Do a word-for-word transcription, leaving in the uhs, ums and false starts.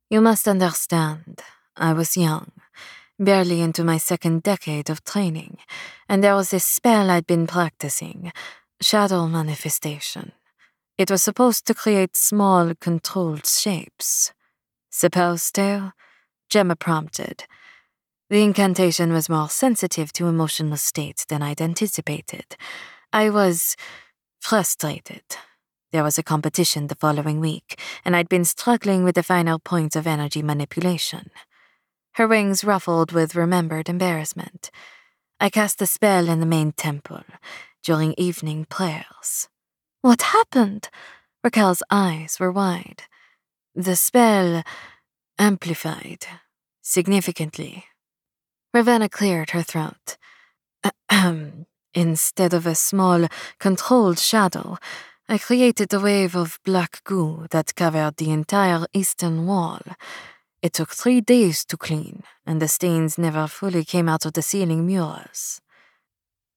You must understand, I was young, barely into my second decade of training, and there was this spell I'd been practicing, shadow manifestation. It was supposed to create small, controlled shapes. Supposed to? Gemma prompted. The incantation was more sensitive to emotional states than I'd anticipated. I was frustrated. There was a competition the following week, and I'd been struggling with the final points of energy manipulation. Her wings ruffled with remembered embarrassment. I cast the spell in the main temple during evening prayers. What happened? Raquel's eyes were wide. The spell amplified significantly. Ravenna cleared her throat. Ahem. Instead of a small, controlled shadow, I created a wave of black goo that covered the entire eastern wall. It took three days to clean, and the stains never fully came out of the ceiling murals.